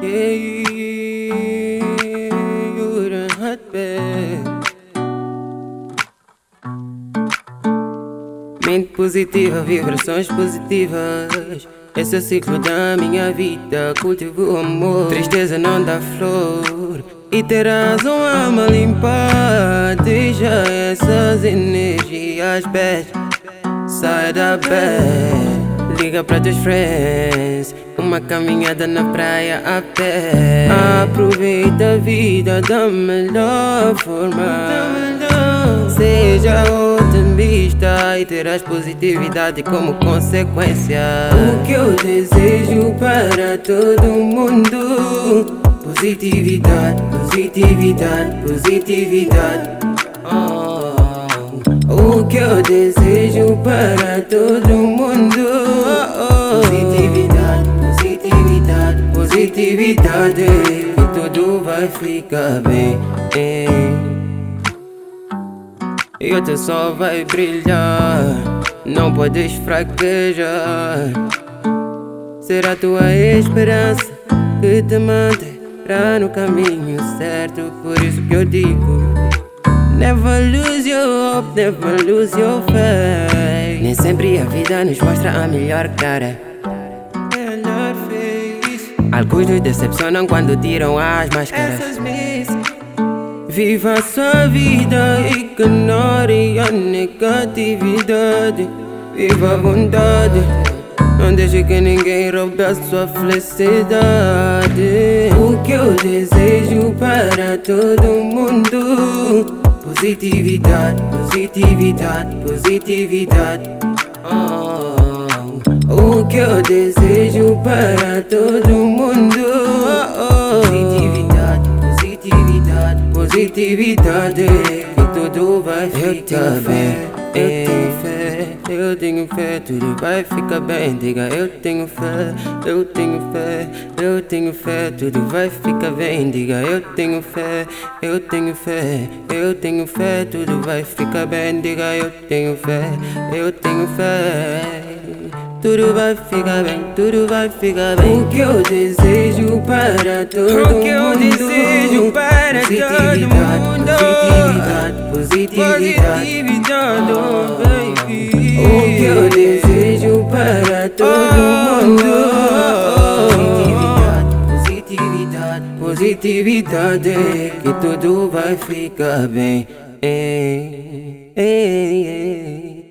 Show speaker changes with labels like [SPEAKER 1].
[SPEAKER 1] Yeah, you're a hotbed. Mente positiva, vibrações positivas. Esse é o ciclo da minha vida. Cultivo o amor, tristeza não dá flor. E terás uma alma limpa. Deixa essas energias bad. Sai da bed. Liga pra teus friends. Uma caminhada na praia a pé. Aproveita a vida da melhor forma. Seja otimista e terás positividade como consequência. O que eu desejo para todo mundo: positividade, positividade, positividade. O que eu desejo para todo mundo: positividade, positividade, positividade. E tudo vai ficar bem. E o teu sol vai brilhar, não podes fraquejar. Será tua esperança que te manterá no caminho certo. Por isso que eu digo: never lose your hope, never lose your faith. Nem sempre a vida nos mostra a melhor cara. Alguns nos decepcionam quando tiram as máscaras. Viva a sua vida, ignore a negatividade. Viva a vontade, não deixe que ninguém roube a sua felicidade. O que eu desejo para todo mundo: positividade, positividade, positividade. O que eu desejo para todo mundo: positividade, positividade, positividade. E tudo vai ficar bem. Eu tenho fé, tudo vai ficar bem. Diga: eu tenho fé, eu tenho fé, eu tenho fé, tudo vai ficar bem. Diga: eu tenho fé, eu tenho fé, eu tenho fé, tudo vai ficar bem. Diga: eu tenho fé, eu tenho fé. Tudo vai ficar bem, tudo vai ficar bem. O que eu desejo para todo mundo:
[SPEAKER 2] o que eu desejo para todo mundo:
[SPEAKER 1] positividade, positividade,
[SPEAKER 2] positividade, oh baby.
[SPEAKER 1] O que eu desejo para todo mundo: positividade, positividade, positividade. Que tudo vai ficar bem.